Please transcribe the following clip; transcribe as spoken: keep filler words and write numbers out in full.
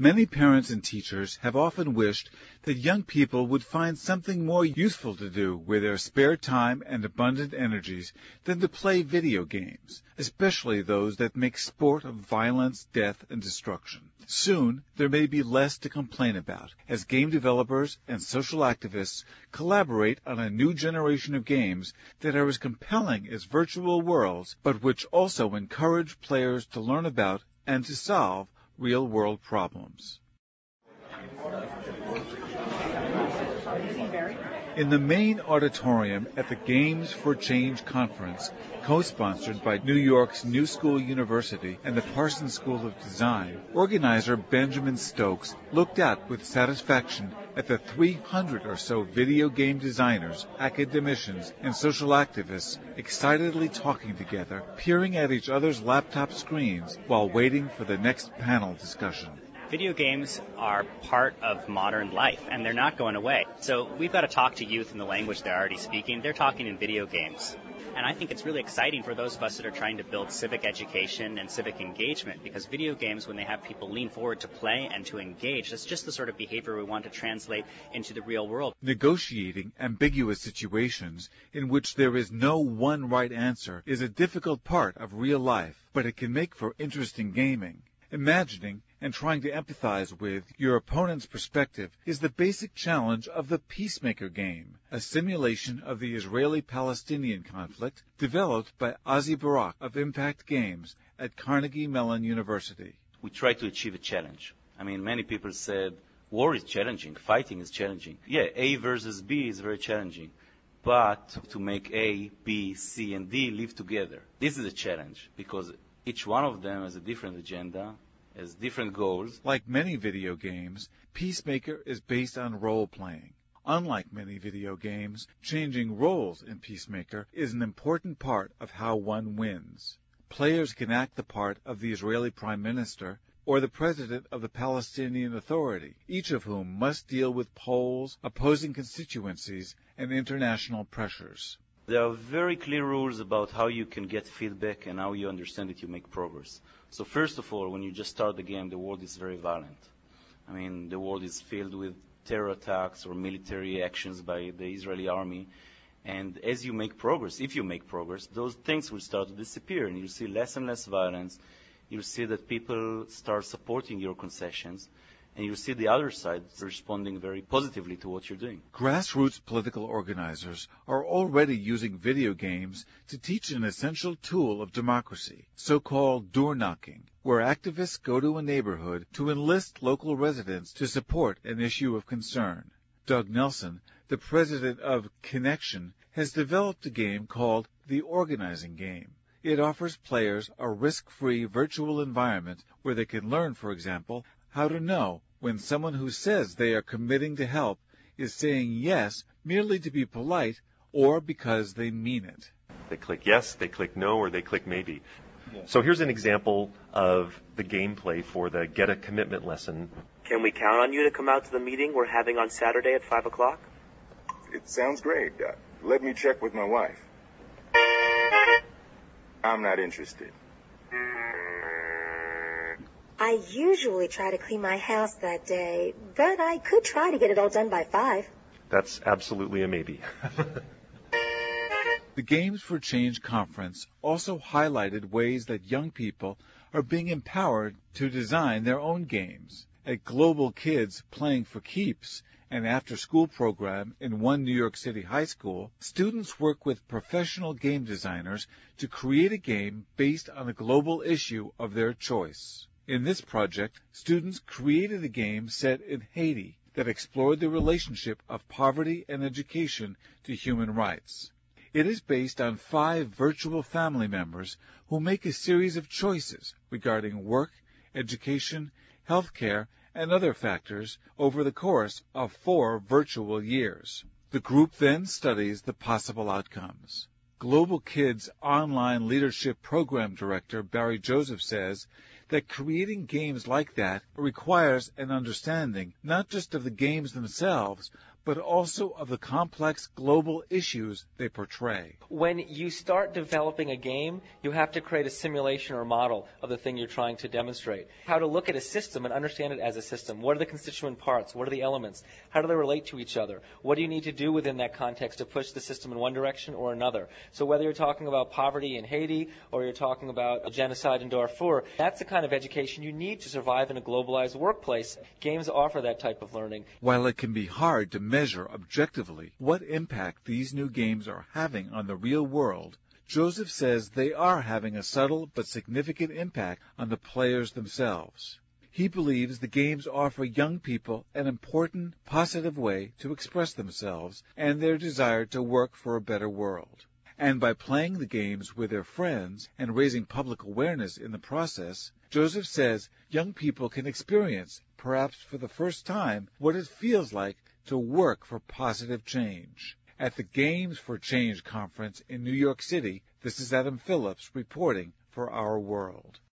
Many parents and teachers have often wished that young people would find something more useful to do with their spare time and abundant energies than to play video games, especially those that make sport of violence, death, and destruction. Soon, there may be less to complain about, as game developers and social activists collaborate on a new generation of games that are as compelling as virtual worlds, but which also encourage players to learn about and to solve real-world problems. In the main auditorium at the Games for Change conference, co-sponsored by New York's New School University and the Parsons School of Design, organizer Benjamin Stokes looked out with satisfaction at the three hundred or so video game designers, academicians, and social activists excitedly talking together, peering at each other's laptop screens while waiting for the next panel discussion. Video games are part of modern life, and they're not going away. So we've got to talk to youth in the language they're already speaking. They're talking in video games. And I think it's really exciting for those of us that are trying to build civic education and civic engagement, because video games, when they have people lean forward to play and to engage, that's just the sort of behavior we want to translate into the real world. Negotiating ambiguous situations in which there is no one right answer is a difficult part of real life, but it can make for interesting gaming. Imagining and trying to empathize with your opponent's perspective is the basic challenge of the Peacemaker game, a simulation of the Israeli-Palestinian conflict developed by Ozzy Barak of Impact Games at Carnegie Mellon University. We try to achieve a challenge. I mean, many people said war is challenging, fighting is challenging. Yeah, A versus B is very challenging. But to make A, B, C, and D live together, this is a challenge, because each one of them has a different agenda, has different goals. Like many video games, Peacemaker is based on role-playing. Unlike many video games, changing roles in Peacemaker is an important part of how one wins. Players can act the part of the Israeli Prime Minister or the President of the Palestinian Authority, each of whom must deal with polls, opposing constituencies, and international pressures. There are very clear rules about how you can get feedback and how you understand that you make progress. So first of all, when you just start the game, the world is very violent. I mean, the world is filled with terror attacks or military actions by the Israeli army. And as you make progress, if you make progress, those things will start to disappear, and you'll see less and less violence. You'll see that people start supporting your concessions, and you'll see the other side responding very positively to what you're doing. Grassroots political organizers are already using video games to teach an essential tool of democracy, so-called door knocking, where activists go to a neighborhood to enlist local residents to support an issue of concern. Doug Nelson, the president of Connection, has developed a game called the Organizing Game. It offers players a risk-free virtual environment where they can learn, for example, how to know when someone who says they are committing to help is saying yes merely to be polite or because they mean it. They click yes, they click no, or they click maybe. Yeah. So here's an example of the gameplay for the Get a Commitment lesson. Can we count on you to come out to the meeting we're having on Saturday at five o'clock? It sounds great. Uh, let me check with my wife. I'm not interested. I usually try to clean my house that day, but I could try to get it all done by five. That's absolutely a maybe. The Games for Change conference also highlighted ways that young people are being empowered to design their own games. At Global Kids Playing for Keeps, an after-school program in one New York City high school, students work with professional game designers to create a game based on a global issue of their choice. In this project, students created a game set in Haiti that explored the relationship of poverty and education to human rights. It is based on five virtual family members who make a series of choices regarding work, education, healthcare, and other factors over the course of four virtual years. The group then studies the possible outcomes. Global Kids Online Leadership Program Director Barry Joseph says that creating games like that requires an understanding not just of the games themselves, but also of the complex global issues they portray. When you start developing a game, you have to create a simulation or model of the thing you're trying to demonstrate. How to look at a system and understand it as a system. What are the constituent parts? What are the elements? How do they relate to each other? What do you need to do within that context to push the system in one direction or another? So whether you're talking about poverty in Haiti or you're talking about a genocide in Darfur, that's the kind of education you need to survive in a globalized workplace. Games offer that type of learning. While it can be hard to measure objectively what impact these new games are having on the real world, Joseph says they are having a subtle but significant impact on the players themselves. He believes the games offer young people an important, positive way to express themselves and their desire to work for a better world. And by playing the games with their friends and raising public awareness in the process, Joseph says young people can experience, perhaps for the first time, what it feels like to work for positive change. At the Games for Change conference in New York City, this is Adam Phillips reporting for Our World.